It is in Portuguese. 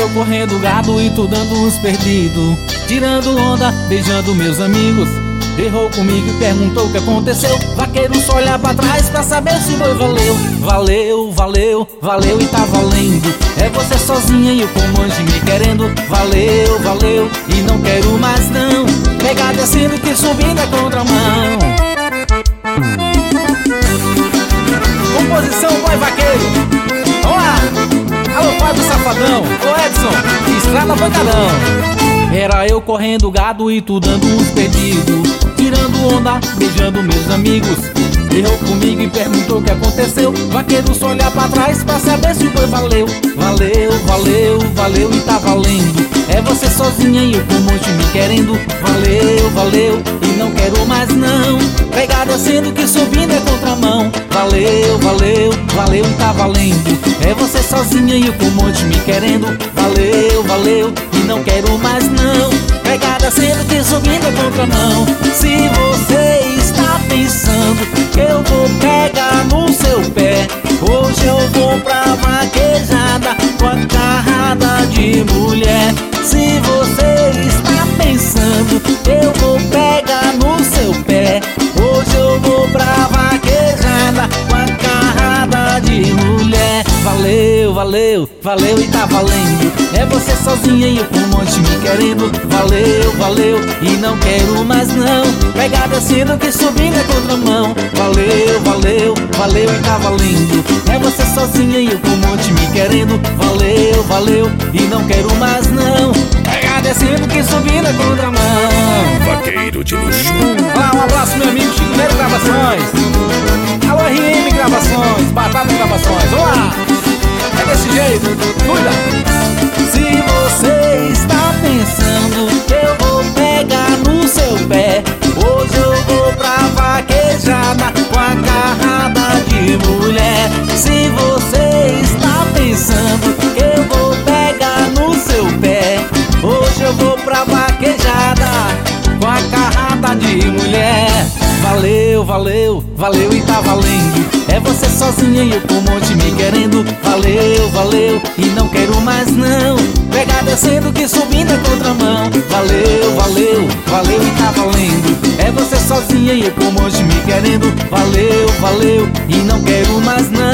eu correndo gado e tu dando uns perdidos, tirando onda, beijando meus amigos. Errou comigo e perguntou o que aconteceu. Vaqueiro só olhar pra trás pra saber se foi valeu. Valeu, valeu, valeu e tá valendo. É você sozinha e eu com um anjo me querendo. Valeu, valeu e não quero mais não. Pegar descendo que subindo é contramão. Composição Boy Vaqueiro. Vamos lá. Alô Fábio Safadão, ô Edson, Estrada Pancadão. Era eu correndo gado e tu dando uns pedidos, tirando onda, beijando meus amigos. Errou comigo e perguntou o que aconteceu. Vaqueiro só olhar pra trás pra saber se foi valeu. Valeu, valeu, valeu e tá valendo. É você sozinha e eu com um monte me querendo. Valeu, valeu e não quero mais não. Pegar descendo que subindo é contramão. Valeu, valeu, valeu e tá valendo. É você sozinha e eu com um monte me querendo. Valeu, valeu e não quero mais não. Pegar descendo que subindo é contramão. Se você está pensando que eu vou pegar no seu pé, hoje eu vou pra vaquejada com a carrada de mulher. Se você está pensando que eu vou pegar no seu pé, hoje eu vou pra vaquejada com a carrada de mulher. Valeu, valeu, valeu e tá valendo. É você sozinha e eu com um monte me querendo. Valeu, valeu e não quero mais não. Pegar descendo que subindo é contramão. Valeu, valeu, valeu e tá valendo. É você sozinha e eu com um monte me querendo. Valeu, valeu e não quero mais não. Pegar descendo que subindo é contramão. Vaqueiro de luxo. Olá, um abraço meu amigo Chico Velho Gravações. Alô RM Gravações, Batata Gravações. Olá! É desse jeito, cuida! Se você está pensando que eu vou pegar no seu pé, hoje eu vou pra vaquejada com a carrada de mulher. Se você está pensando que eu vou pegar no seu pé, hoje eu vou pra vaquejada com a carrada de mulher. Valeu, valeu, valeu e tá valendo. É você sozinha e eu com um monte me querendo. Valeu, valeu e não quero mais não. Pegar descendo que subindo é contramão. Valeu, valeu, valeu e tá valendo. É você sozinha e eu com um monte me querendo. Valeu, valeu e não quero mais não.